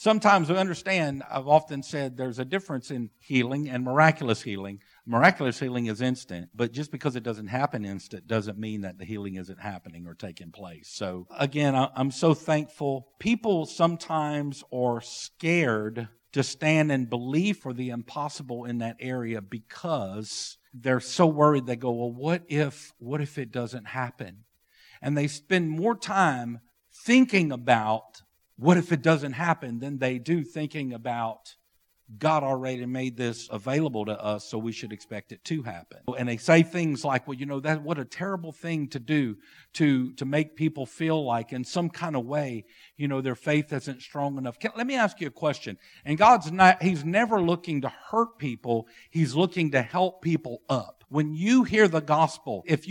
Sometimes we understand, I've often said there's a difference in healing and miraculous healing. Miraculous healing is instant, but just because it doesn't happen instant doesn't mean that the healing isn't happening or taking place. So again, I'm so thankful. People sometimes are scared to stand and believe for the impossible in that area because they're so worried. They go, well, what if it doesn't happen? And they spend more time thinking about what if it doesn't happen than they do thinking about God already made this available to us, so we should expect it to happen. And they say things like, well, that what a terrible thing to do to make people feel like in some kind of way, their faith isn't strong enough. Let me ask you a question. And He's never looking to hurt people. He's looking to help people up. When you hear the gospel, if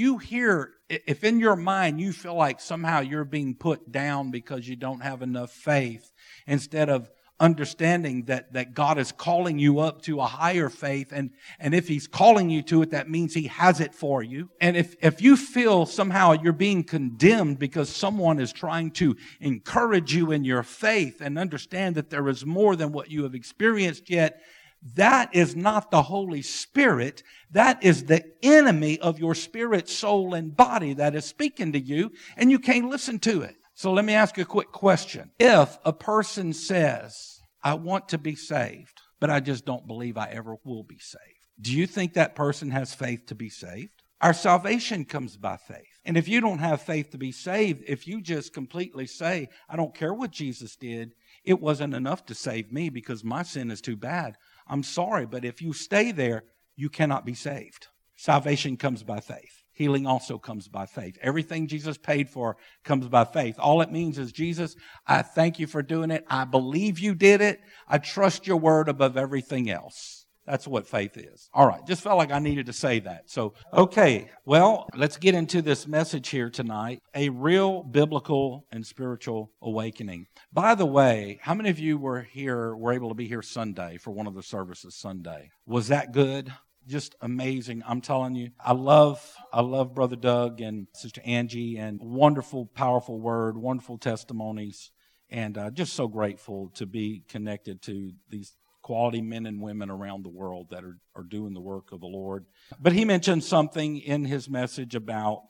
in your mind you feel like somehow you're being put down because you don't have enough faith, instead of understanding that God is calling you up to a higher faith, and if He's calling you to it, that means He has it for you. And if you feel somehow you're being condemned because someone is trying to encourage you in your faith and understand that there is more than what you have experienced yet, that is not the Holy Spirit. That is the enemy of your spirit, soul, and body that is speaking to you, and you can't listen to it. So let me ask you a quick question. If a person says, I want to be saved, but I just don't believe I ever will be saved, do you think that person has faith to be saved? Our salvation comes by faith. And if you don't have faith to be saved, if you just completely say, I don't care what Jesus did, it wasn't enough to save me because my sin is too bad. I'm sorry, but if you stay there, you cannot be saved. Salvation comes by faith. Healing also comes by faith. Everything Jesus paid for comes by faith. All it means is, Jesus, I thank you for doing it. I believe you did it. I trust your word above everything else. That's what faith is. All right, just felt like I needed to say that. So, okay, well, let's get into this message here tonight. A real biblical and spiritual awakening. By the way, how many of you were able to be here Sunday for one of the services Sunday? Was that good? Just amazing. I'm telling you, I love Brother Doug and Sister Angie, and wonderful, powerful word, wonderful testimonies, and just so grateful to be connected to these quality men and women around the world that are doing the work of the Lord. But he mentioned something in his message about,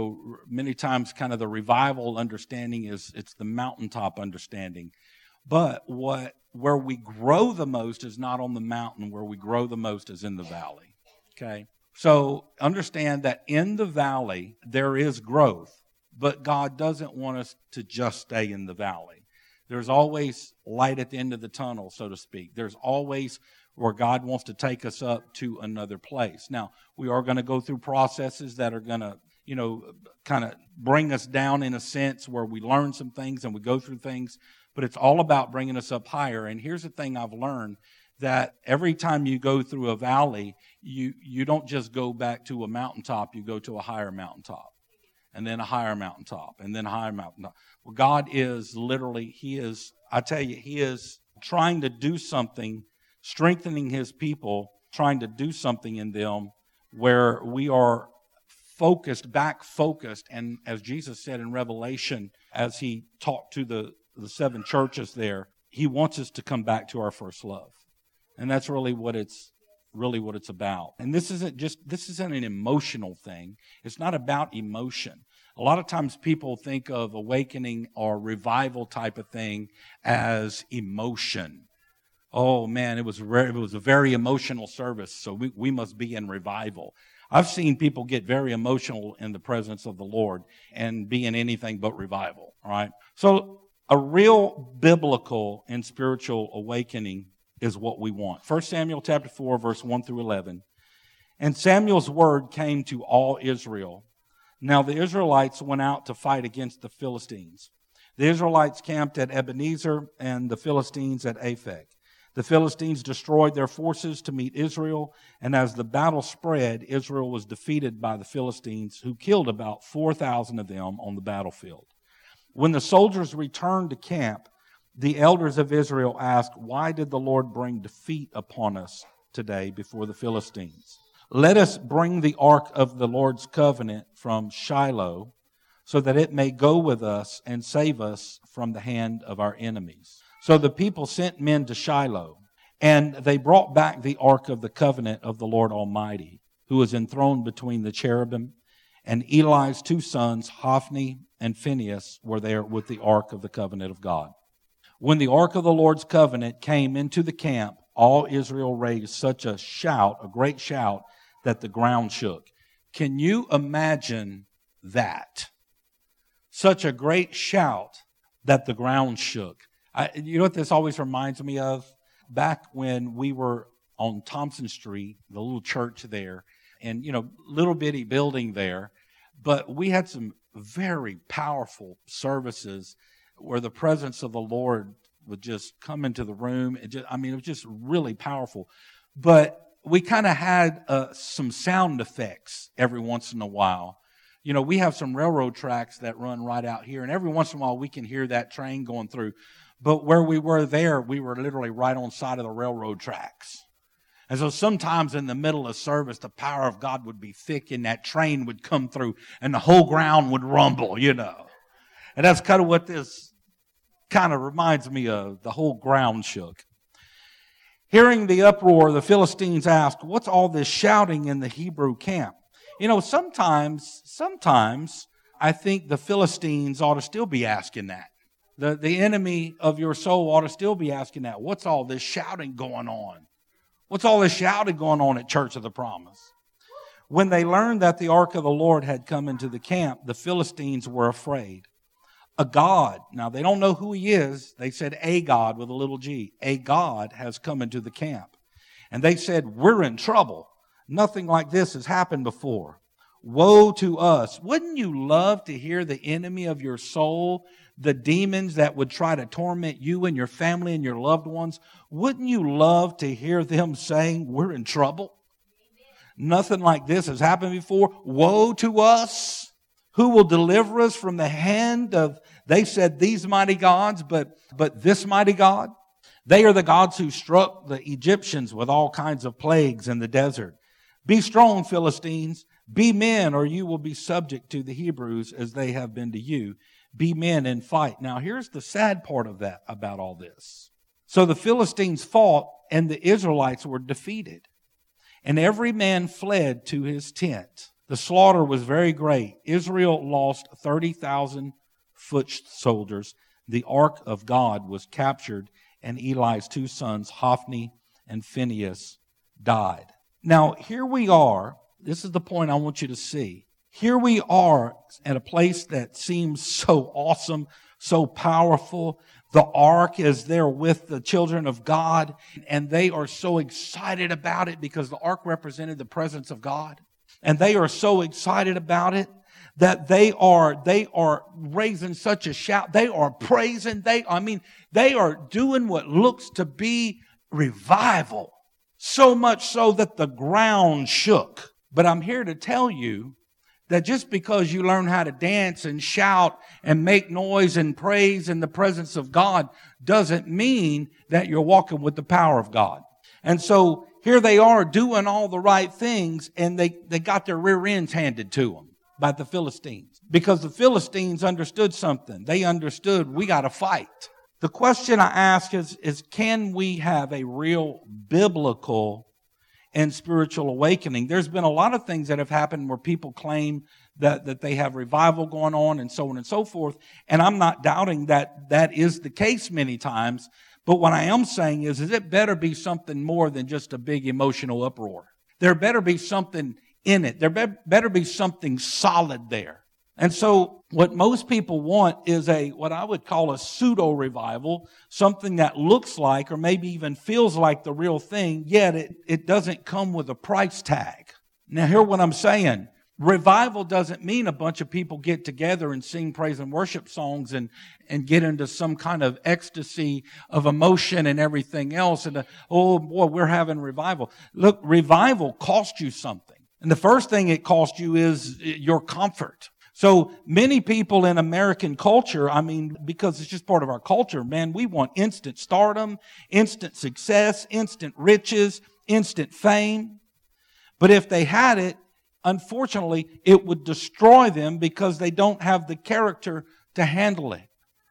many times kind of the revival understanding is it's the mountaintop understanding. But where we grow the most is not on the mountain. Where we grow the most is in the valley. Okay? So understand that in the valley there is growth, but God doesn't want us to just stay in the valley. There's always light at the end of the tunnel, so to speak. There's always where God wants to take us up to another place. Now, we are going to go through processes that are going to, kind of bring us down in a sense where we learn some things and we go through things. But it's all about bringing us up higher. And here's the thing I've learned, that every time you go through a valley, you don't just go back to a mountaintop, you go to a higher mountaintop, and then a higher mountaintop, and then a higher mountaintop. Well, God is literally, He is trying to do something, strengthening His people, trying to do something in them where we are focused, and as Jesus said in Revelation, as He talked to the 7 churches there, He wants us to come back to our first love. And that's really what it's about. And this isn't an emotional thing. It's not about emotion. A lot of times people think of awakening or revival type of thing as emotion. Oh man, it was a very emotional service, so we must be in revival. I've seen people get very emotional in the presence of the Lord and be in anything but revival. All right? So a real biblical and spiritual awakening is what we want. 1 Samuel chapter 4, verse 1 through 11. And Samuel's word came to all Israel. Now the Israelites went out to fight against the Philistines. The Israelites camped at Ebenezer and the Philistines at Aphek. The Philistines destroyed their forces to meet Israel, and as the battle spread, Israel was defeated by the Philistines, who killed about 4,000 of them on the battlefield. When the soldiers returned to camp, the elders of Israel asked, "Why did the Lord bring defeat upon us today before the Philistines? Let us bring the ark of the Lord's covenant from Shiloh, so that it may go with us and save us from the hand of our enemies." So the people sent men to Shiloh, and they brought back the ark of the covenant of the Lord Almighty, who was enthroned between the cherubim. And Eli's 2 sons, Hophni and Phinehas, were there with the ark of the covenant of God. When the ark of the Lord's covenant came into the camp, all Israel raised such a shout, a great shout, that the ground shook. Can you imagine that? Such a great shout that the ground shook. You know what this always reminds me of? Back when we were on Thompson Street, the little church there, and, little bitty building there, but we had some very powerful services where the presence of the Lord would just come into the room. It was just really powerful. But we kind of had some sound effects every once in a while. We have some railroad tracks that run right out here, and every once in a while we can hear that train going through. But where we were there, we were literally right on side of the railroad tracks. And so sometimes in the middle of service, the power of God would be thick and that train would come through and the whole ground would rumble, And that's kind of what this kind of reminds me of. The whole ground shook. Hearing the uproar, the Philistines asked, "What's all this shouting in the Hebrew camp?" Sometimes I think the Philistines ought to still be asking that. The enemy of your soul ought to still be asking that. What's all this shouting going on? What's all this shouting going on at Church of the Promise? When they learned that the ark of the Lord had come into the camp, the Philistines were afraid. A god, now they don't know who he is. They said a god with a little g. A god has come into the camp. And they said, "We're in trouble. Nothing like this has happened before. Woe to us." Wouldn't you love to hear the enemy of your soul, the demons that would try to torment you and your family and your loved ones? Wouldn't you love to hear them saying, "We're in trouble"? Nothing like this has happened before. Woe to us. Who will deliver us from the hand of, they said, these mighty gods, but this mighty God? They are the gods who struck the Egyptians with all kinds of plagues in the desert. Be strong, Philistines. Be men, or you will be subject to the Hebrews as they have been to you. Be men and fight. Now, here's the sad part of that, about all this. So the Philistines fought, and the Israelites were defeated. And every man fled to his tent. The slaughter was very great. Israel lost 30,000 foot soldiers. The ark of God was captured, and Eli's 2 sons, Hophni and Phinehas, died. Now, here we are. This is the point I want you to see. Here we are at a place that seems so awesome, so powerful. The ark is there with the children of God, and they are so excited about it because the ark represented the presence of God. And they are so excited about it that they are raising such a shout. They are praising. They are doing what looks to be revival. So much so that the ground shook. But I'm here to tell you that just because you learn how to dance and shout and make noise and praise in the presence of God doesn't mean that you're walking with the power of God. And so here they are doing all the right things, and they got their rear ends handed to them by the Philistines. Because the Philistines understood something. They understood we got to fight. The question I ask is can we have a real biblical and spiritual awakening? There's been a lot of things that have happened where people claim that they have revival going on and so on and so forth. And I'm not doubting that that is the case many times. But what I am saying is it better be something more than just a big emotional uproar. There better be something in it. There better be something solid there. And so what most people want is what I would call a pseudo revival, something that looks like or maybe even feels like the real thing, yet it doesn't come with a price tag. Now hear what I'm saying. Revival doesn't mean a bunch of people get together and sing praise and worship songs and get into some kind of ecstasy of emotion and everything else. And oh boy, we're having revival. Look, revival costs you something. And the first thing it costs you is your comfort. So many people in American culture, because it's just part of our culture, man, we want instant stardom, instant success, instant riches, instant fame. But if they had it, unfortunately, it would destroy them because they don't have the character to handle it.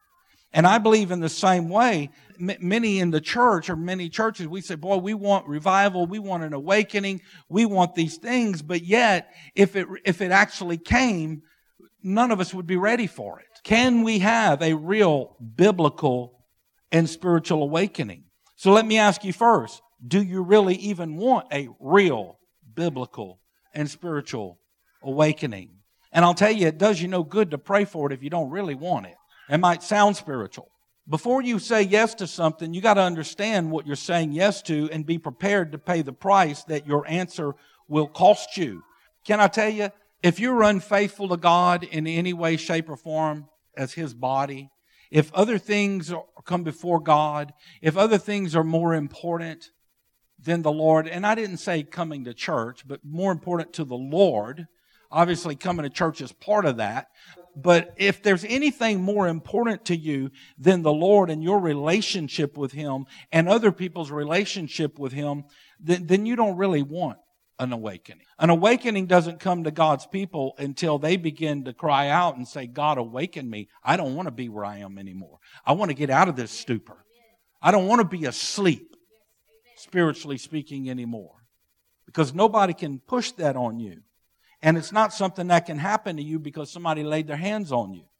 And I believe in the same way, many in the church or many churches, we say, boy, we want revival, we want an awakening, we want these things, but yet, if it actually came, none of us would be ready for it. Can we have a real biblical and spiritual awakening? So let me ask you first, do you really even want a real biblical and spiritual awakening? And I'll tell you, it does you no good to pray for it if you don't really want it. It might sound spiritual. Before you say yes to something, you got to understand what you're saying yes to and be prepared to pay the price that your answer will cost you. Can I tell you, if you're unfaithful to God in any way, shape, or form as His body, if other things come before God, if other things are more important than the Lord, and I didn't say coming to church, but more important to the Lord, obviously coming to church is part of that. But if there's anything more important to you than the Lord and your relationship with Him and other people's relationship with Him, then you don't really want an awakening. An awakening doesn't come to God's people until they begin to cry out and say, God, awaken me. I don't want to be where I am anymore. I want to get out of this stupor. I don't want to be asleep, spiritually speaking, anymore. Because nobody can push that on you. And it's not something that can happen to you because somebody laid their hands on you.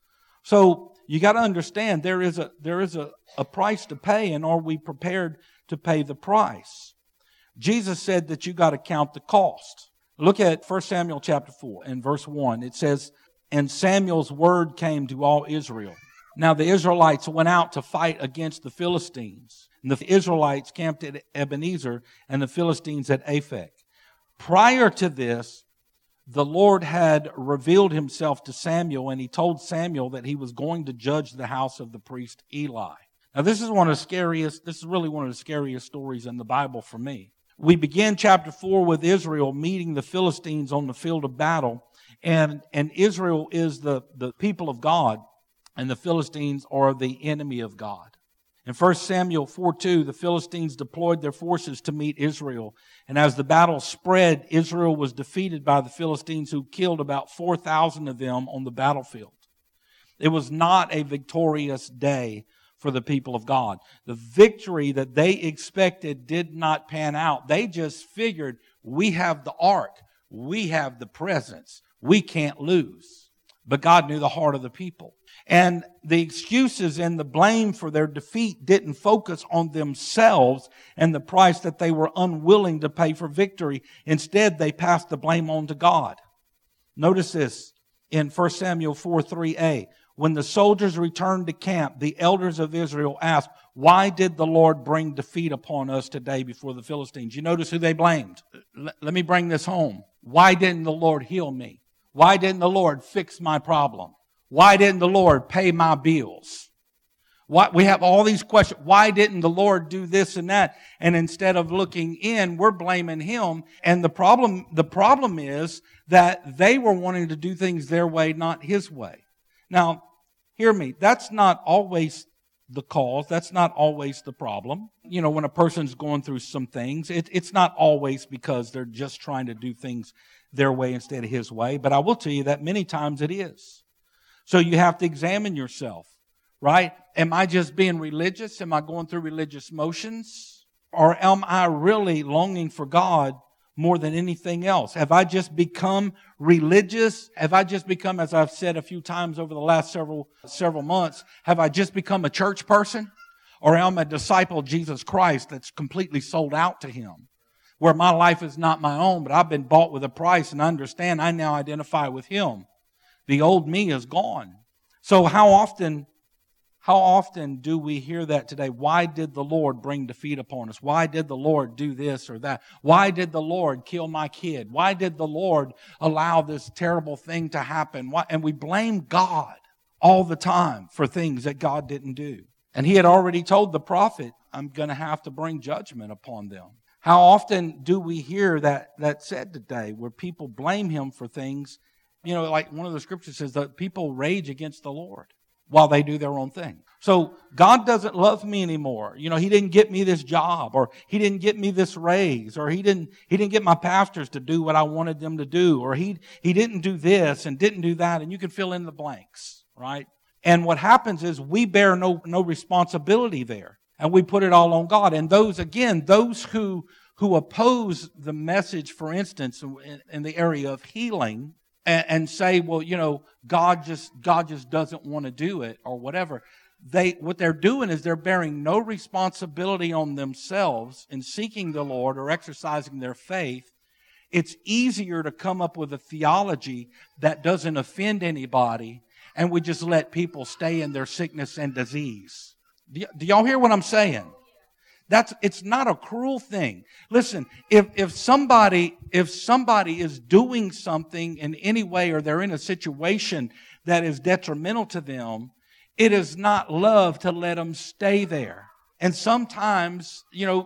So you got to understand there is a price to pay, and are we prepared to pay the price? Jesus said that you got to count the cost. Look at 1 Samuel chapter 4 and verse 1. It says, and Samuel's word came to all Israel. Now the Israelites went out to fight against the Philistines. And the Israelites camped at Ebenezer and the Philistines at Aphek. Prior to this, the Lord had revealed Himself to Samuel, and He told Samuel that He was going to judge the house of the priest Eli. Now this is really one of the scariest stories in the Bible for me. We begin chapter 4 with Israel meeting the Philistines on the field of battle, and Israel is the people of God, and the Philistines are the enemy of God. In 1 Samuel 4:2, the Philistines deployed their forces to meet Israel. And as the battle spread, Israel was defeated by the Philistines, who killed about 4,000 of them on the battlefield. It was not a victorious day for the people of God. The victory that they expected did not pan out. They just figured, we have the ark, we have the presence, we can't lose. But God knew the heart of the people. And the excuses and the blame for their defeat didn't focus on themselves and the price that they were unwilling to pay for victory. Instead, they passed the blame on to God. Notice this in 1 Samuel 4:3a. When the soldiers returned to camp, the elders of Israel asked, why did the Lord bring defeat upon us today before the Philistines? You notice who they blamed. Let me bring this home. Why didn't the Lord heal me? Why didn't the Lord fix my problem? Why didn't the Lord pay my bills? We have all these questions. Why didn't the Lord do this and that? And instead of looking in, we're blaming Him. And the problem is that they were wanting to do things their way, not His way. Now, hear me. That's not always the cause. That's not always the problem. You know, when a person's going through some things, it's not always because they're just trying to do things their way instead of His way. But I will tell you that many times it is. So you have to examine yourself, right? Am I just being religious? Am I going through religious motions? Or am I really longing for God more than anything else? Have I just become religious? Have I just become, as I've said a few times over the last several months, have I just become a church person? Or am I a disciple of Jesus Christ that's completely sold out to Him? Where my life is not my own, but I've been bought with a price, and I understand I now identify with Him. The old me is gone. So how often do we hear that today? Why did the Lord bring defeat upon us? Why did the Lord do this or that? Why did the Lord kill my kid? Why did the Lord allow this terrible thing to happen? And we blame God all the time for things that God didn't do. And He had already told the prophet, I'm going to have to bring judgment upon them. How often do we hear that said today, where people blame Him for things? You know, like one of the scriptures says that people rage against the Lord while they do their own thing. So God doesn't love me anymore. You know, He didn't get me this job, or He didn't get me this raise, or He didn't get my pastors to do what I wanted them to do, or He didn't do this and didn't do that, and you can fill in the blanks, right? And what happens is we bear no responsibility there. And we put it all on God. And those who oppose the message, for instance, in the area of healing, and say, well, God just doesn't want to do it or whatever. What they're doing is they're bearing no responsibility on themselves in seeking the Lord or exercising their faith. It's easier to come up with a theology that doesn't offend anybody, and we just let people stay in their sickness and disease. Do y'all hear what I'm saying? It's not a cruel thing. Listen, if somebody is doing something in any way, or they're in a situation that is detrimental to them, it is not love to let them stay there. And sometimes,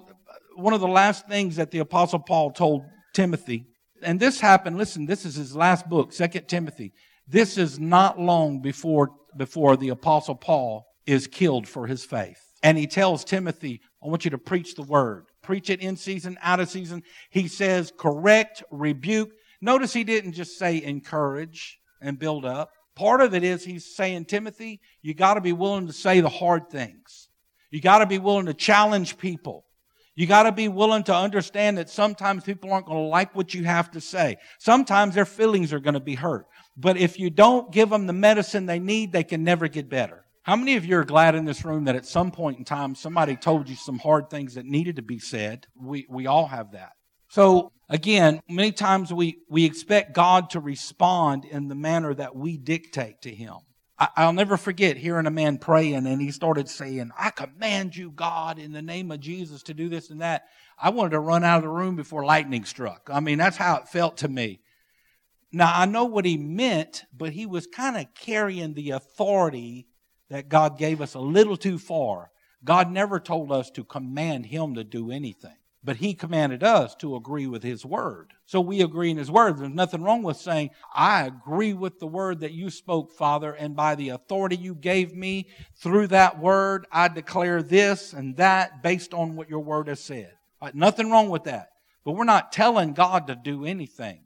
one of the last things that the Apostle Paul told Timothy, and this happened, listen, this is his last book, 2 Timothy. This is not long before the Apostle Paul is killed for his faith. And he tells Timothy, I want you to preach the word. Preach it in season, out of season. He says, correct, rebuke. Notice he didn't just say encourage and build up. Part of it is he's saying, Timothy, you got to be willing to say the hard things. You got to be willing to challenge people. You got to be willing to understand that sometimes people aren't going to like what you have to say. Sometimes their feelings are going to be hurt. But if you don't give them the medicine they need, they can never get better. How many of you are glad in this room that at some point in time somebody told you some hard things that needed to be said? We all have that. So again, many times we expect God to respond in the manner that we dictate to Him. I'll never forget hearing a man praying, and he started saying, I command you, God, in the name of Jesus to do this and that. I wanted to run out of the room before lightning struck. I mean, that's how it felt to me. Now, I know what he meant, but he was kind of carrying the authority that God gave us a little too far. God never told us to command Him to do anything, but He commanded us to agree with His word. So we agree in His word. There's nothing wrong with saying, I agree with the word that you spoke, Father, and by the authority you gave me through that word, I declare this and that based on what your word has said. Right? Nothing wrong with that. But we're not telling God to do anything.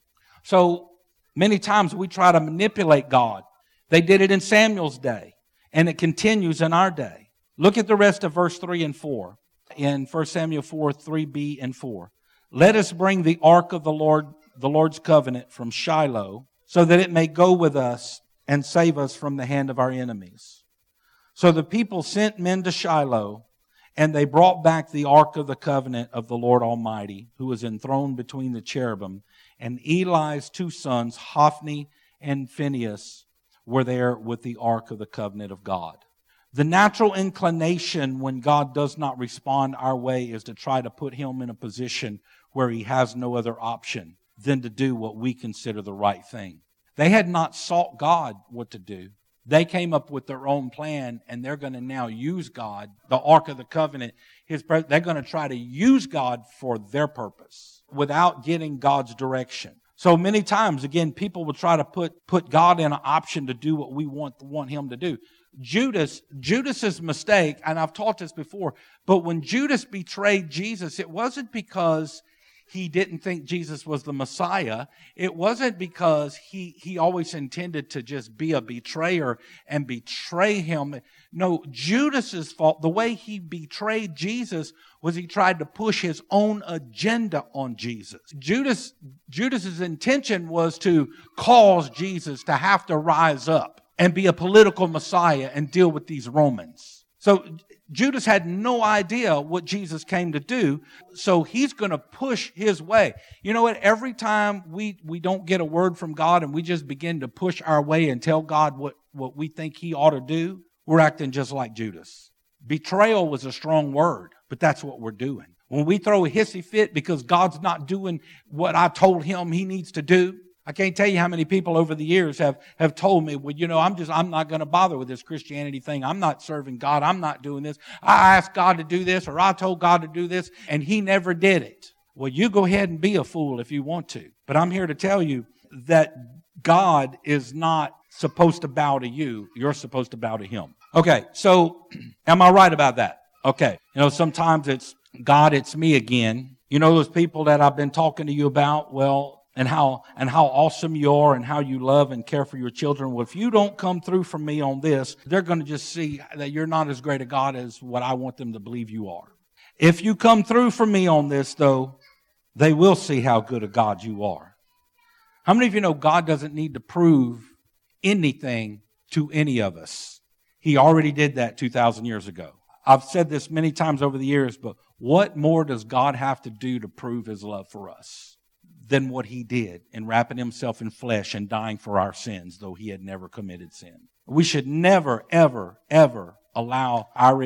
So many times we try to manipulate God. They did it in Samuel's day. And it continues in our day. Look at the rest of verse 3 and 4 in 1 Samuel 4, 3b and 4. Let us bring the ark of the Lord's covenant from Shiloh, so that it may go with us and save us from the hand of our enemies. So the people sent men to Shiloh, and they brought back the ark of the covenant of the Lord Almighty, who was enthroned between the cherubim. And Eli's two sons, Hophni and Phinehas, were there with the ark of the covenant of God. The natural inclination when God does not respond our way is to try to put Him in a position where He has no other option than to do what we consider the right thing. They had not sought God what to do. They came up with their own plan, and they're going to now use God, the ark of the covenant. They're going to try to use God for their purpose without getting God's direction. So many times, again, people will try to put God in an option to do what we want Him to do. Judas's mistake, and I've taught this before, but when Judas betrayed Jesus, it wasn't because he didn't think Jesus was the Messiah. It wasn't because he always intended to just be a betrayer and betray Him. No, Judas's fault, the way he betrayed Jesus, was he tried to push his own agenda on Jesus. Judas's intention was to cause Jesus to have to rise up and be a political Messiah and deal with these Romans. So Judas had no idea what Jesus came to do, so he's going to push his way. You know what? Every time we don't get a word from God and we just begin to push our way and tell God what we think He ought to do, we're acting just like Judas. Betrayal was a strong word, but that's what we're doing. When we throw a hissy fit because God's not doing what I told Him He needs to do, I can't tell you how many people over the years have told me, well, I'm not going to bother with this Christianity thing. I'm not serving God. I'm not doing this. I asked God to do this, or I told God to do this, and He never did it. Well, you go ahead and be a fool if you want to. But I'm here to tell you that God is not supposed to bow to you. You're supposed to bow to Him. Okay, so am I right about that? Okay. Sometimes it's, God, it's me again. Those people that I've been talking to you about, well, and how awesome you are and how you love and care for your children. Well, if you don't come through for me on this, they're going to just see that you're not as great a God as what I want them to believe you are. If you come through for me on this, though, they will see how good a God you are. How many of you know God doesn't need to prove anything to any of us? He already did that 2,000 years ago. I've said this many times over the years, but what more does God have to do to prove His love for us than what He did in wrapping Himself in flesh and dying for our sins, though He had never committed sin? We should never, ever, ever allow our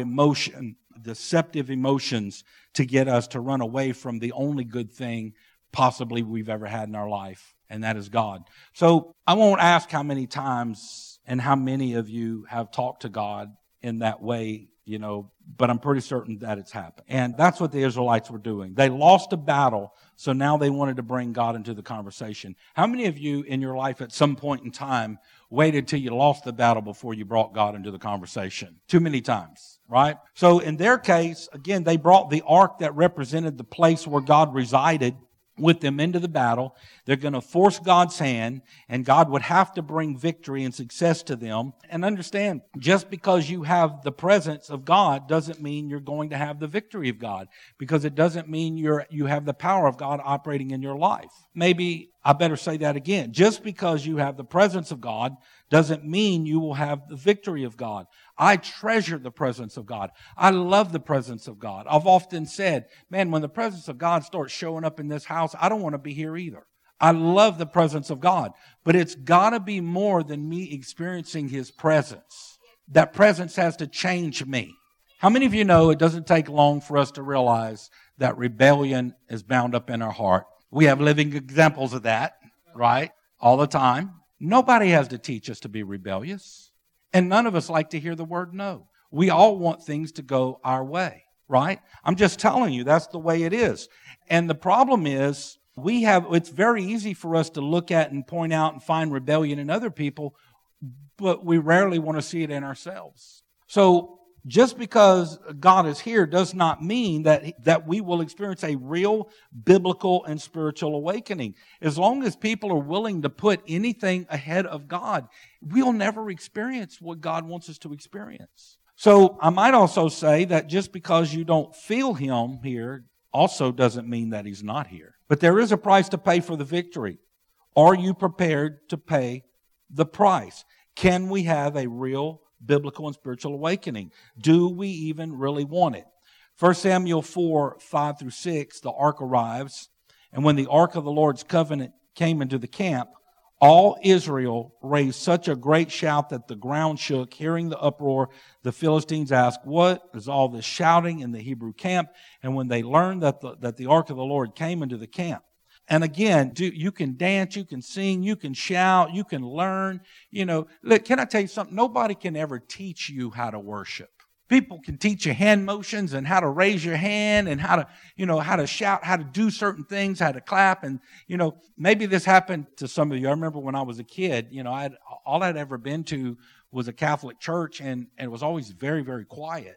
deceptive emotions to get us to run away from the only good thing possibly we've ever had in our life, and that is God. So I won't ask how many times and how many of you have talked to God in that way, but I'm pretty certain that it's happened. And that's what the Israelites were doing. They lost a battle, so now they wanted to bring God into the conversation. How many of you in your life at some point in time waited till you lost the battle before you brought God into the conversation? Too many times, right? So in their case, again, they brought the ark that represented the place where God resided with them into the battle. They're going to force God's hand, and God would have to bring victory and success to them. And understand, just because you have the presence of God doesn't mean you're going to have the victory of God, because it doesn't mean you have the power of God operating in your life. Maybe I better say that again. Just because you have the presence of God doesn't mean you will have the victory of God. I treasure the presence of God. I love the presence of God. I've often said, man, when the presence of God starts showing up in this house, I don't want to be here either. I love the presence of God, but it's got to be more than me experiencing His presence. That presence has to change me. How many of you know it doesn't take long for us to realize that rebellion is bound up in our heart? We have living examples of that, right? All the time. Nobody has to teach us to be rebellious. And none of us like to hear the word no. We all want things to go our way, right? I'm just telling you, that's the way it is. And the problem is, it's very easy for us to look at and point out and find rebellion in other people, but we rarely want to see it in ourselves. So just because God is here does not mean that we will experience a real biblical and spiritual awakening. As long as people are willing to put anything ahead of God, we'll never experience what God wants us to experience. So I might also say that just because you don't feel Him here also doesn't mean that He's not here. But there is a price to pay for the victory. Are you prepared to pay the price? Can we have a real biblical and spiritual awakening? Do we even really want it? 1 Samuel 4, 5 through 6, the ark arrives. And when the ark of the Lord's covenant came into the camp, all Israel raised such a great shout that the ground shook. Hearing the uproar, the Philistines asked, "What is all this shouting in the Hebrew camp?" And when they learned that the ark of the Lord came into the camp. And again, you can dance, you can sing, you can shout, you can learn. Look, can I tell you something? Nobody can ever teach you how to worship. People can teach you hand motions and how to raise your hand and how to shout, how to do certain things, how to clap. And, maybe this happened to some of you. I remember when I was a kid, all I'd ever been to was a Catholic church, and it was always very, very quiet,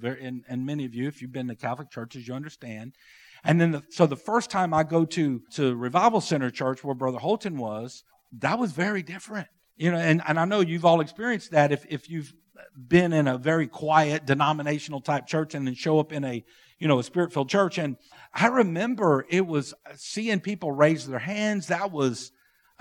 and many of you, if you've been to Catholic churches, you understand. And then, so the first time I go to Revival Center Church, where Brother Holton was, that was very different. And I know you've all experienced that if you've been in a very quiet denominational type church and then show up in a Spirit-filled church. And I remember it was seeing people raise their hands. That was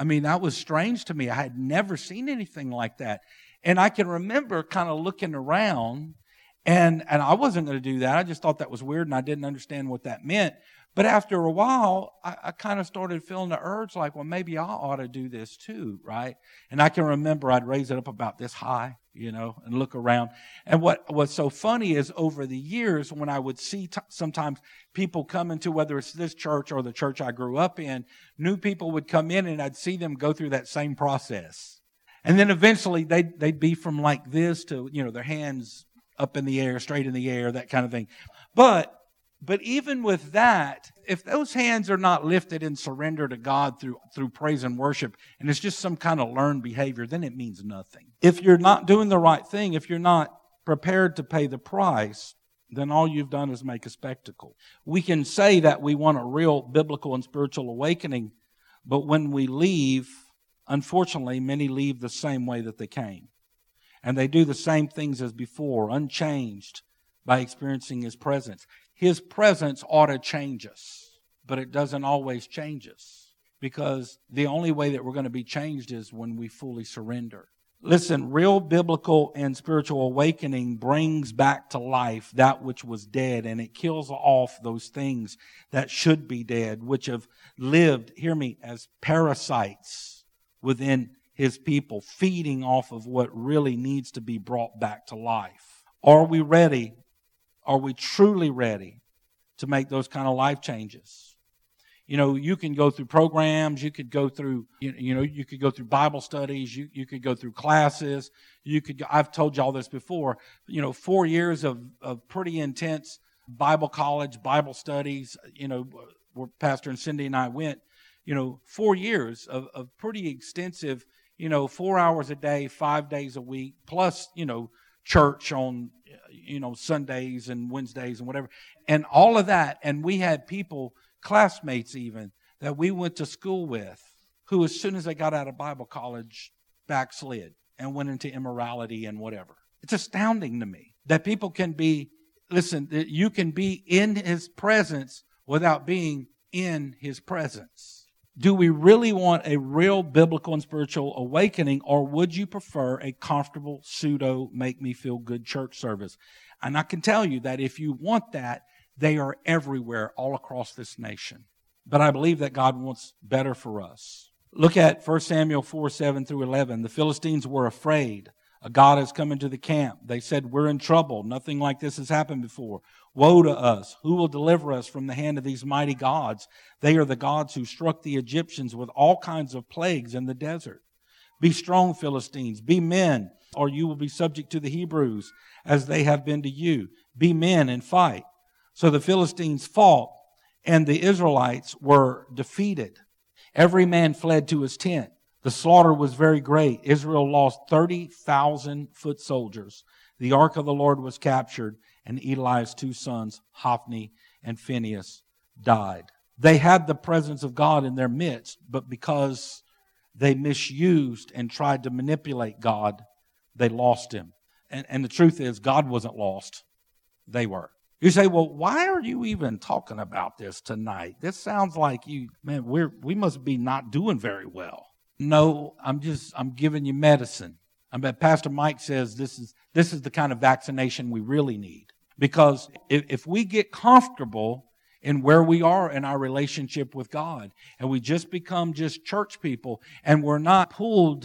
strange to me. I had never seen anything like that. And I can remember kind of looking around, and I wasn't going to do that. I just thought that was weird, and I didn't understand what that meant. But after a while, I kind of started feeling the urge, like, well, maybe I ought to do this too, right? And I can remember I'd raise it up about this high, and look around. And what's so funny is over the years, when I would see sometimes people come into, whether it's this church or the church I grew up in, new people would come in, and I'd see them go through that same process. And then eventually they'd be from like this to, their hands up in the air, straight in the air, that kind of thing. But even with that, if those hands are not lifted in surrender to God through praise and worship, and it's just some kind of learned behavior, then it means nothing. If you're not doing the right thing, if you're not prepared to pay the price, then all you've done is make a spectacle. We can say that we want a real biblical and spiritual awakening, But when we leave, unfortunately, many leave the same way that they came. And they do the same things as before, unchanged by experiencing His presence. His presence ought to change us, but it doesn't always change us, because the only way that we're going to be changed is when we fully surrender. Listen, real biblical and spiritual awakening brings back to life that which was dead, and it kills off those things that should be dead, which have lived, hear me, as parasites within His people, feeding off of what really needs to be brought back to life. Are we ready? Are we truly ready to make those kind of life changes? You know, you can go through programs, you could go through, you could go through Bible studies, you could go through classes, I've told y'all this before, 4 years of pretty intense Bible college, Bible studies, where Pastor and Cindy and I went, 4 years of pretty extensive, 4 hours a day, 5 days a week, plus, church on, Sundays and Wednesdays and whatever, and all of that. And we had people, classmates even, that we went to school with, who as soon as they got out of Bible college backslid and went into immorality and whatever. It's astounding to me that people can be, that you can be in His presence without being in His presence. Do we really want a real biblical and spiritual awakening, or would you prefer a comfortable, pseudo, make-me-feel-good church service? And I can tell you that if you want that, they are everywhere, all across this nation. But I believe that God wants better for us. Look at 1 Samuel 4, 7 through 11. The Philistines were afraid. A god has come into the camp. They said, we're in trouble. Nothing like this has happened before. Woe to us. Who will deliver us from the hand of these mighty gods? They are the gods who struck the Egyptians with all kinds of plagues in the desert. Be strong, Philistines. Be men, or you will be subject to the Hebrews, as they have been to you. Be men and fight. So the Philistines fought, and the Israelites were defeated. Every man fled to his tent. The slaughter was very great. Israel lost 30,000 foot soldiers. The ark of the Lord was captured, and Eli's 2 sons, Hophni and Phinehas, died. They had the presence of God in their midst, but because they misused and tried to manipulate God, they lost Him. And the truth is, God wasn't lost. They were. You say, well, why are you even talking about this tonight? This sounds like we must be not doing very well. No, I'm giving you medicine. I bet Pastor Mike says this is the kind of vaccination we really need. Because if we get comfortable in where we are in our relationship with God, and we just become just church people, and we're not pulled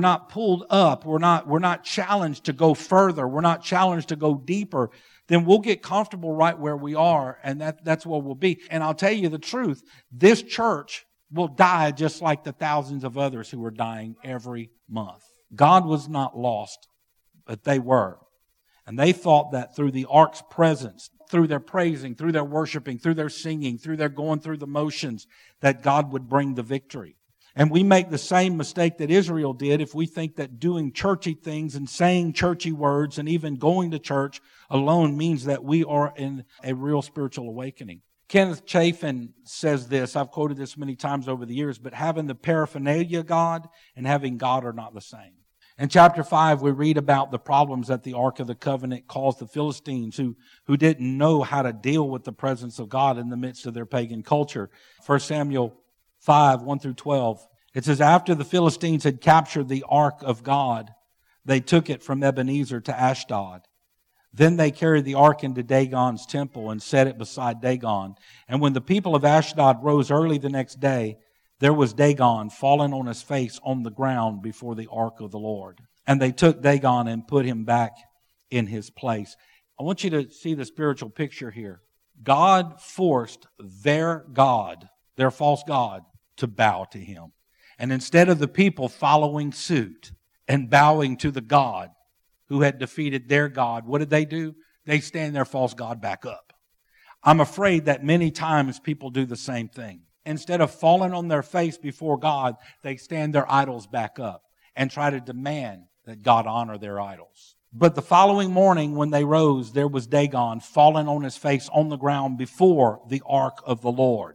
up, we're not challenged to go further, we're not challenged to go deeper, then we'll get comfortable right where we are, and that's where we'll be. And I'll tell you the truth, this church will die just like the thousands of others who are dying every month. God was not lost, but they were. And they thought that through the ark's presence, through their praising, through their worshiping, through their singing, through their going through the motions, that God would bring the victory. And we make the same mistake that Israel did if we think that doing churchy things and saying churchy words and even going to church alone means that we are in a real spiritual awakening. Kenneth Chafin says this, I've quoted this many times over the years, but having the paraphernalia God and having God are not the same. In chapter 5, we read about the problems that the Ark of the Covenant caused the Philistines who didn't know how to deal with the presence of God in the midst of their pagan culture. 1 Samuel 5, 1 through 12. It says, after the Philistines had captured the Ark of God, they took it from Ebenezer to Ashdod. Then they carried the ark into Dagon's temple and set it beside Dagon. And when the people of Ashdod rose early the next day, there was Dagon fallen on his face on the ground before the ark of the Lord. And they took Dagon and put him back in his place. I want you to see the spiritual picture here. God forced their God, their false god, to bow to him. And instead of the people following suit and bowing to the God who had defeated their God, what did they do? They stand their false god back up. I'm afraid that many times people do the same thing. Instead of falling on their face before God, they stand their idols back up and try to demand that God honor their idols. But the following morning when they rose, there was Dagon fallen on his face on the ground before the ark of the Lord.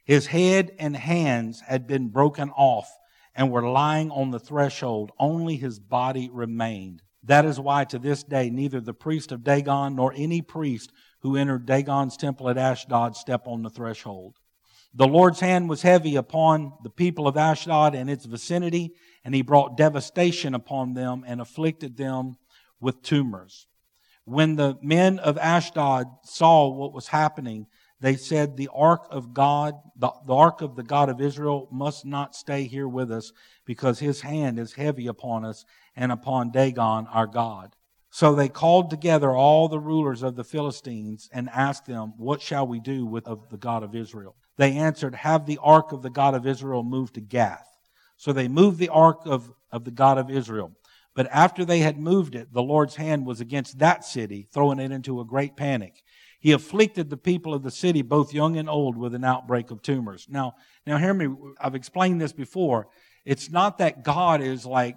His head and hands had been broken off and were lying on the threshold. Only his body remained. That is why to this day neither the priest of Dagon nor any priest who entered Dagon's temple at Ashdod step on the threshold. The Lord's hand was heavy upon the people of Ashdod and its vicinity, and He brought devastation upon them and afflicted them with tumors. When the men of Ashdod saw what was happening, they said, the ark of God, the ark of the God of Israel must not stay here with us, because His hand is heavy upon us and upon Dagon our God. So they called together all the rulers of the Philistines and asked them, what shall we do with the God of Israel? They answered, have the ark of the God of Israel moved to Gath. So they moved the ark of the God of Israel. But after they had moved it, the Lord's hand was against that city, throwing it into a great panic. He afflicted the people of the city, both young and old, with an outbreak of tumors. Now hear me. I've explained this before. It's not that God is like,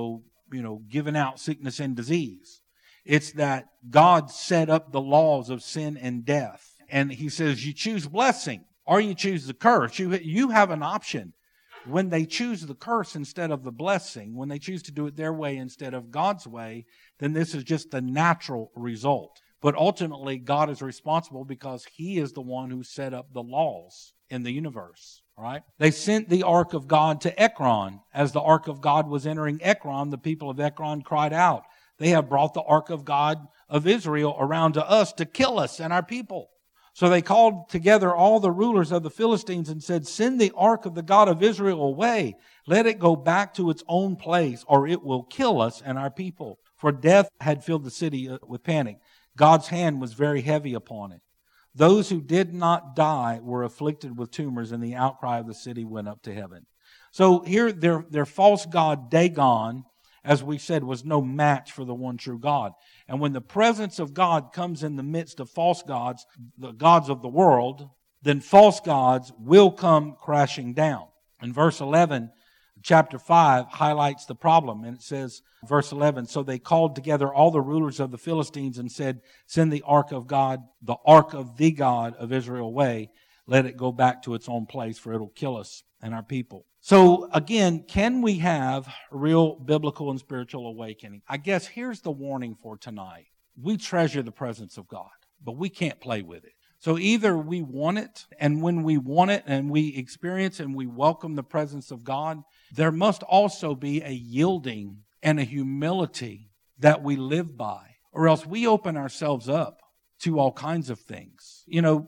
giving out sickness and disease. It's that God set up the laws of sin and death. And He says, you choose blessing or you choose the curse. You have an option. When they choose the curse instead of the blessing, when they choose to do it their way instead of God's way, then this is just the natural result. But ultimately, God is responsible because He is the one who set up the laws in the universe. Right? They sent the ark of God to Ekron. As the ark of God was entering Ekron, the people of Ekron cried out, they have brought the ark of God of Israel around to us to kill us and our people. So they called together all the rulers of the Philistines and said, send the ark of the God of Israel away. Let it go back to its own place, or it will kill us and our people. For death had filled the city with panic. God's hand was very heavy upon it. Those who did not die were afflicted with tumors, and the outcry of the city went up to heaven. So here, their false god Dagon, as we said, was no match for the one true God. And when the presence of God comes in the midst of false gods, the gods of the world, then false gods will come crashing down. In verse 11, chapter 5 highlights the problem. And it says, verse 11, so they called together all the rulers of the Philistines and said, send the ark of God, the ark of the God of Israel away. Let it go back to its own place, for it'll kill us and our people. So again, can we have real biblical and spiritual awakening? I guess here's the warning for tonight. We treasure the presence of God, but we can't play with it. So either we want it, and when we want it and we experience and we welcome the presence of God, there must also be a yielding and a humility that we live by, or else we open ourselves up to all kinds of things.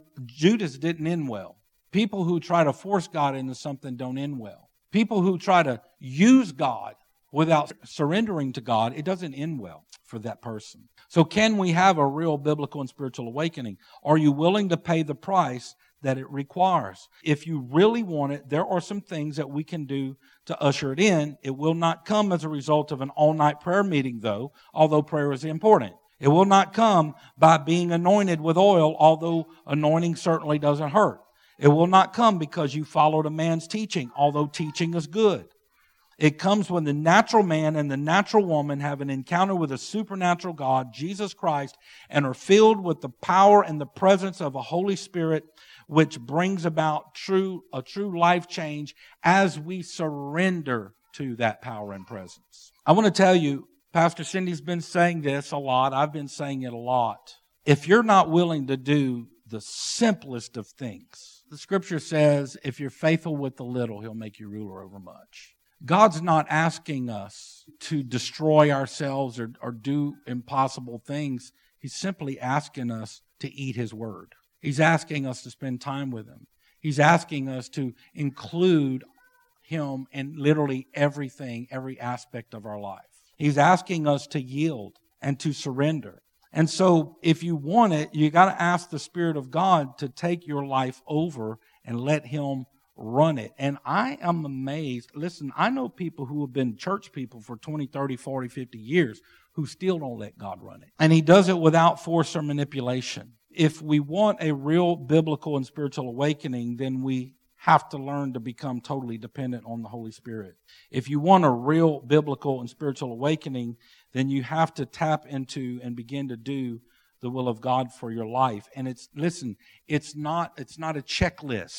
Judas didn't end well. People who try to force God into something don't end well. People who try to use God without surrendering to God, it doesn't end well for that person. So can we have a real biblical and spiritual awakening? Are you willing to pay the price that it requires? If you really want it, there are some things that we can do to usher it in. It will not come as a result of an all-night prayer meeting, though, although prayer is important. It will not come by being anointed with oil, although anointing certainly doesn't hurt. It will not come because you followed a man's teaching, although teaching is good. It comes when the natural man and the natural woman have an encounter with a supernatural God, Jesus Christ, and are filled with the power and the presence of a Holy Spirit, which brings about a true life change as we surrender to that power and presence. I want to tell you, Pastor Cindy's been saying this a lot. I've been saying it a lot. If you're not willing to do the simplest of things, the scripture says, if you're faithful with the little, He'll make you ruler over much. God's not asking us to destroy ourselves or do impossible things. He's simply asking us to eat His word. He's asking us to spend time with Him. He's asking us to include Him in literally everything, every aspect of our life. He's asking us to yield and to surrender. And so if you want it, you got to ask the Spirit of God to take your life over and let Him run it. And I am amazed. Listen, I know people who have been church people for 20, 30, 40, 50 years who still don't let God run it. And He does it without force or manipulation. If we want a real biblical and spiritual awakening, then we have to learn to become totally dependent on the Holy Spirit. If you want a real biblical and spiritual awakening, then you have to tap into and begin to do the will of God for your life. And it's not a checklist.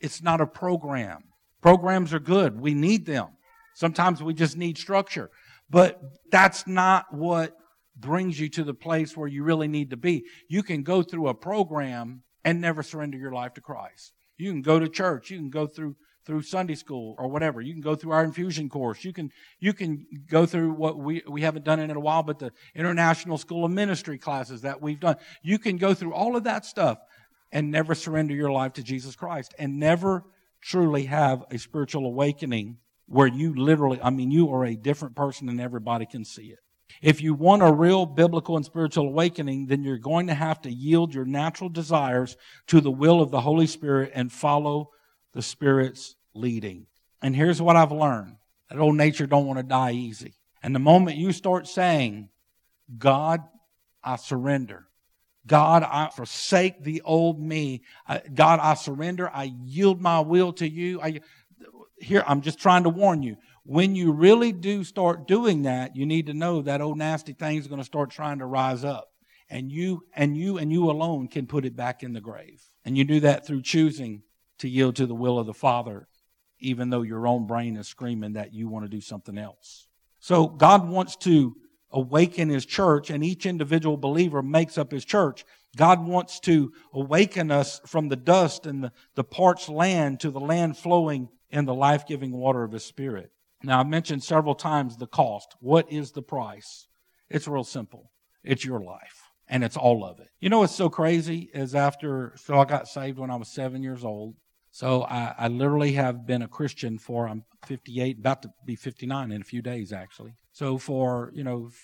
It's not a program. Programs are good. We need them. Sometimes we just need structure. But that's not what brings you to the place where you really need to be. You can go through a program and never surrender your life to Christ. You can go to church. You can go through Sunday school or whatever. You can go through our infusion course. You can go through what we haven't done in a while, but the International School of Ministry classes that we've done. You can go through all of that stuff and never surrender your life to Jesus Christ and never truly have a spiritual awakening where you literally, you are a different person and everybody can see it. If you want a real biblical and spiritual awakening, then you're going to have to yield your natural desires to the will of the Holy Spirit and follow the Spirit's leading. And here's what I've learned. That old nature don't want to die easy. And the moment you start saying, God, I surrender. God, I forsake the old me. God, I surrender. I yield my will to you. I'm just trying to warn you. When you really do start doing that, you need to know that old nasty thing is going to start trying to rise up. And you alone can put it back in the grave. And you do that through choosing to yield to the will of the Father, even though your own brain is screaming that you want to do something else. So God wants to awaken His church, and each individual believer makes up His church. God wants to awaken us from the dust and the parched land to the land flowing in the life-giving water of His Spirit. Now, I've mentioned several times the cost. What is the price? It's real simple. It's your life, and it's all of it. You know what's so crazy is I got saved when I was 7 years old. So I literally have been a Christian I'm 58, about to be 59 in a few days, actually. So for,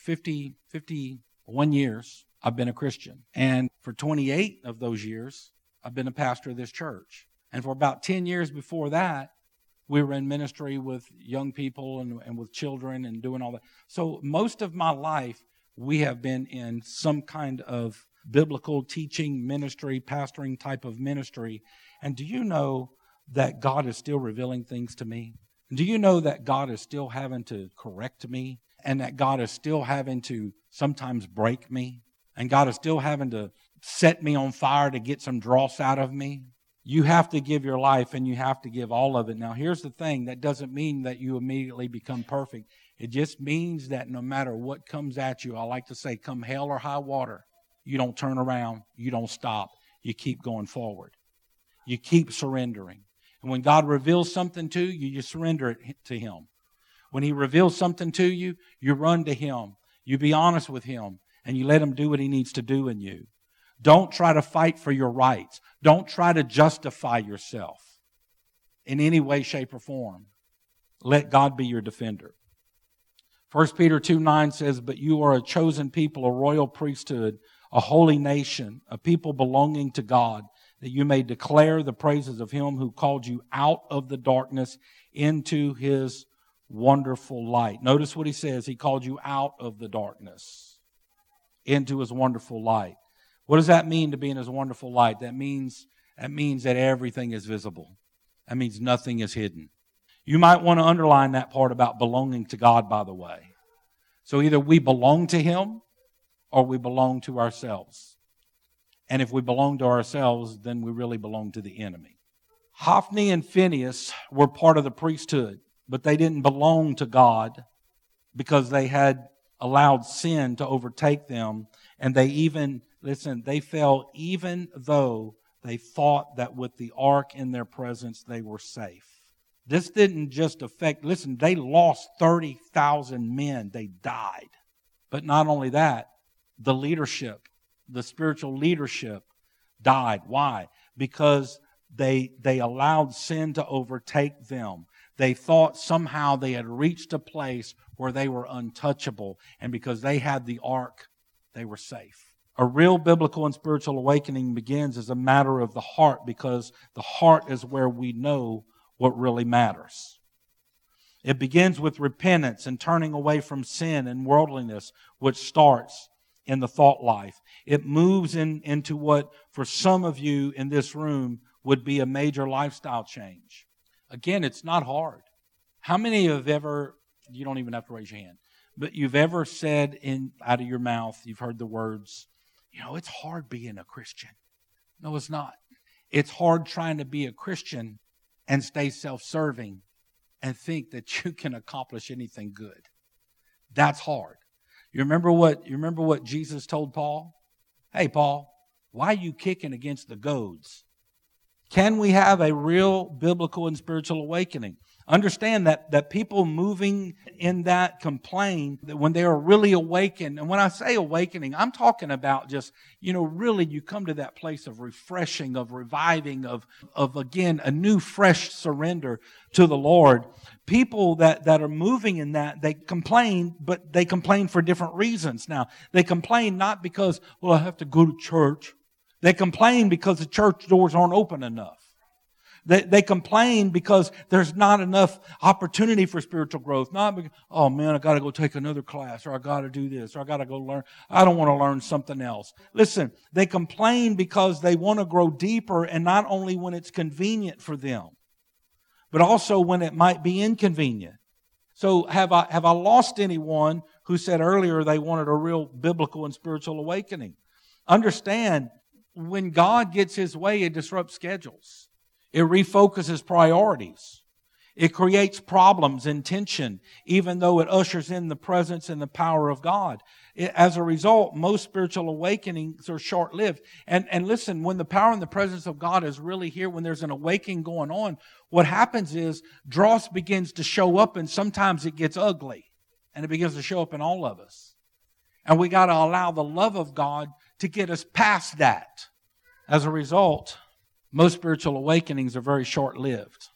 51 years, I've been a Christian. And for 28 of those years, I've been a pastor of this church. And for about 10 years before that, we were in ministry with young people and with children and doing all that. So most of my life, we have been in some kind of biblical teaching ministry, pastoring type of ministry. And do you know that God is still revealing things to me? Do you know that God is still having to correct me? And that God is still having to sometimes break me? And God is still having to set me on fire to get some dross out of me? You have to give your life and you have to give all of it. Now, here's the thing. That doesn't mean that you immediately become perfect. It just means that no matter what comes at you, I like to say, come hell or high water, you don't turn around, you don't stop, you keep going forward. You keep surrendering. And when God reveals something to you, you surrender it to Him. When He reveals something to you, you run to Him. You be honest with Him, and you let Him do what He needs to do in you. Don't try to fight for your rights. Don't try to justify yourself in any way, shape, or form. Let God be your defender. 1 Peter 2:9 says, "But you are a chosen people, a royal priesthood, a holy nation, a people belonging to God, that you may declare the praises of Him who called you out of the darkness into His wonderful light." Notice what He says. He called you out of the darkness into His wonderful light. What does that mean to be in His wonderful light? That means that everything is visible. That means nothing is hidden. You might want to underline that part about belonging to God, by the way. So either we belong to Him or we belong to ourselves. And if we belong to ourselves, then we really belong to the enemy. Hophni and Phinehas were part of the priesthood, but they didn't belong to God because they had allowed sin to overtake them. And they fell even though they thought that with the ark in their presence, they were safe. This didn't just affect, they lost 30,000 men. They died. But not only that, the leadership, the spiritual leadership died. Why? Because they allowed sin to overtake them. They thought somehow they had reached a place where they were untouchable. And because they had the ark, they were safe. A real biblical and spiritual awakening begins as a matter of the heart, because the heart is where we know what really matters. It begins with repentance and turning away from sin and worldliness, which starts in the thought life. It moves into what, for some of you in this room, would be a major lifestyle change. Again, it's not hard. How many have ever, you don't even have to raise your hand, but you've ever said out of your mouth, you've heard the words, it's hard being a Christian. No, it's not. It's hard trying to be a Christian and stay self-serving and think that you can accomplish anything good. That's hard. You remember what Jesus told Paul? Hey, Paul, why are you kicking against the goads? Can we have a real biblical and spiritual awakening? Understand that people moving in that complain that when they are really awakened, and when I say awakening, I'm talking about just, really you come to that place of refreshing, of reviving, of again, a new fresh surrender to the Lord. People that are moving in that, they complain, but they complain for different reasons. Now, they complain not because, I have to go to church. They complain because the church doors aren't open enough. They complain because there's not enough opportunity for spiritual growth. Not because, oh man, I got to go take another class, or I got to do this, or I got to go learn. I don't want to learn something else. Listen, they complain because they want to grow deeper, and not only when it's convenient for them, but also when it might be inconvenient. So have I lost anyone who said earlier they wanted a real biblical and spiritual awakening? Understand, when God gets His way, it disrupts schedules. It refocuses priorities. It creates problems and tension, even though it ushers in the presence and the power of God. As a result, most spiritual awakenings are short-lived. And listen, when the power and the presence of God is really here, when there's an awakening going on, what happens is dross begins to show up, and sometimes it gets ugly. And it begins to show up in all of us. And we got to allow the love of God to get us past that. As a result, most spiritual awakenings are very short-lived.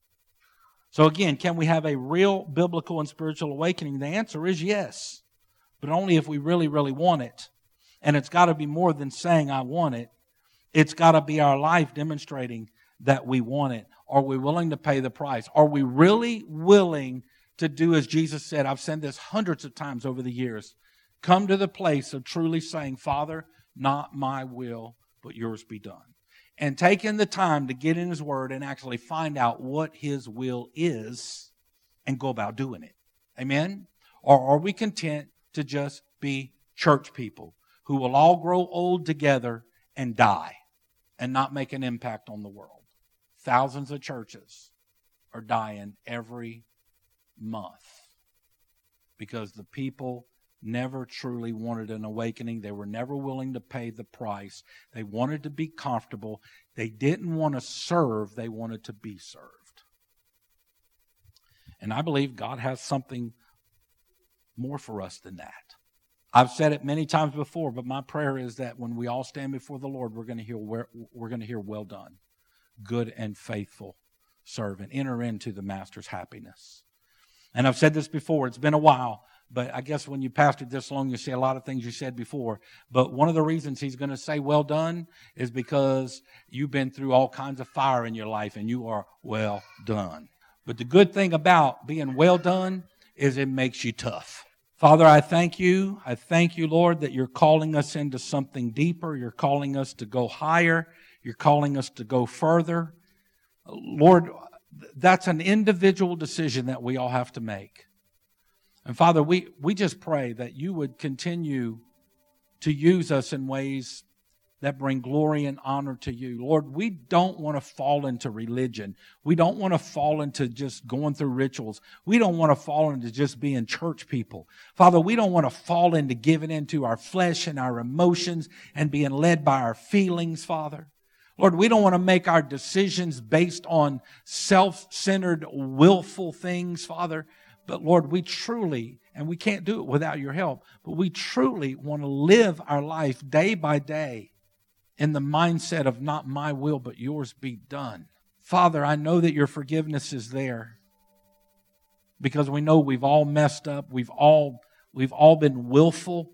So again, can we have a real biblical and spiritual awakening? The answer is yes, but only if we really, really want it. And it's got to be more than saying, I want it. It's got to be our life demonstrating that we want it. Are we willing to pay the price? Are we really willing to do as Jesus said? I've said this hundreds of times over the years. Come to the place of truly saying, Father, not my will, but yours be done. And taking the time to get in His Word and actually find out what His will is and go about doing it. Amen? Or are we content to just be church people who will all grow old together and die and not make an impact on the world? Thousands of churches are dying every month because the people never truly wanted an awakening. They were never willing to pay the price. They wanted to be comfortable. They didn't want to serve. They wanted to be served. And I believe God has something more for us than that. I've said it many times before, but my prayer is that when we all stand before the Lord, we're going to hear well done, good and faithful servant. Enter into the Master's happiness. And I've said this before. It's been a while. But I guess when you pastored this long, you see a lot of things you said before. But one of the reasons He's going to say well done is because you've been through all kinds of fire in your life and you are well done. But the good thing about being well done is it makes you tough. Father, I thank you. I thank you, Lord, that you're calling us into something deeper. You're calling us to go higher. You're calling us to go further. Lord, that's an individual decision that we all have to make. And Father, we just pray that you would continue to use us in ways that bring glory and honor to you. Lord, we don't want to fall into religion. We don't want to fall into just going through rituals. We don't want to fall into just being church people. Father, we don't want to fall into giving into our flesh and our emotions and being led by our feelings, Father. Lord, we don't want to make our decisions based on self-centered, willful things, Father. But Lord, we truly, and we can't do it without your help, but we truly want to live our life day by day in the mindset of not my will, but yours be done. Father, I know that your forgiveness is there because we know we've all messed up. We've all been willful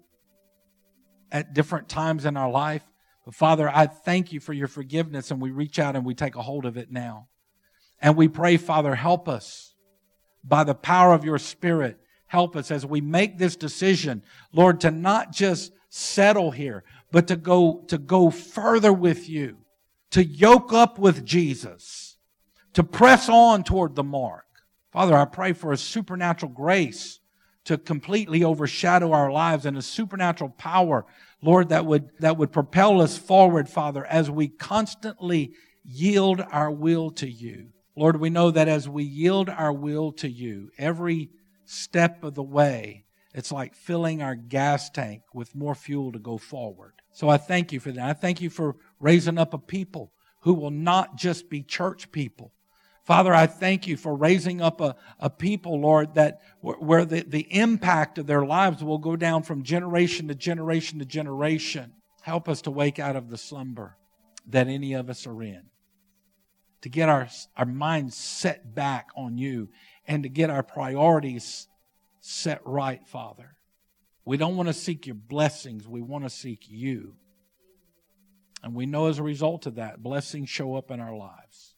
at different times in our life. But Father, I thank you for your forgiveness, and we reach out and we take a hold of it now. And we pray, Father, help us. By the power of your Spirit, help us as we make this decision, Lord, to not just settle here, but to go further with you, to yoke up with Jesus, to press on toward the mark. Father, I pray for a supernatural grace to completely overshadow our lives and a supernatural power, Lord, that would propel us forward, Father, as we constantly yield our will to you. Lord, we know that as we yield our will to you, every step of the way, it's like filling our gas tank with more fuel to go forward. So I thank you for that. I thank you for raising up a people who will not just be church people. Father, I thank you for raising up a people, Lord, that where the impact of their lives will go down from generation to generation to generation. Help us to wake out of the slumber that any of us are in. To get our minds set back on you and to get our priorities set right, Father. We don't want to seek your blessings. We want to seek you. And we know as a result of that, blessings show up in our lives.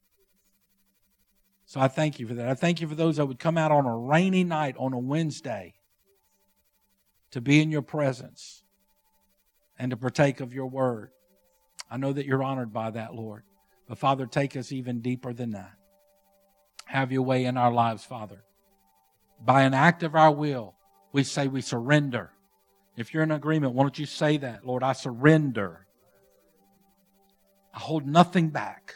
So I thank you for that. I thank you for those that would come out on a rainy night on a Wednesday to be in your presence and to partake of your word. I know that you're honored by that, Lord. But Father, take us even deeper than that. Have your way in our lives, Father. By an act of our will, we say we surrender. If you're in agreement, why don't you say that? Lord, I surrender. I hold nothing back.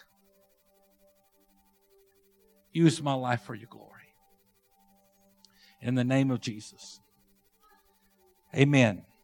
Use my life for your glory. In the name of Jesus. Amen.